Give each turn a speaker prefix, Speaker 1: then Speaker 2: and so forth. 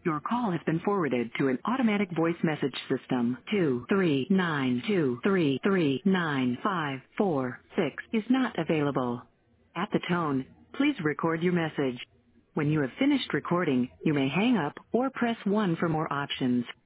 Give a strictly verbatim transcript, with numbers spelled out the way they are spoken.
Speaker 1: Your call has been forwarded to an automatic voice message system. Two three nine two three three nine five four six is not available. At the tone, please record your message. When you have finished recording, you may hang up or press one for more options.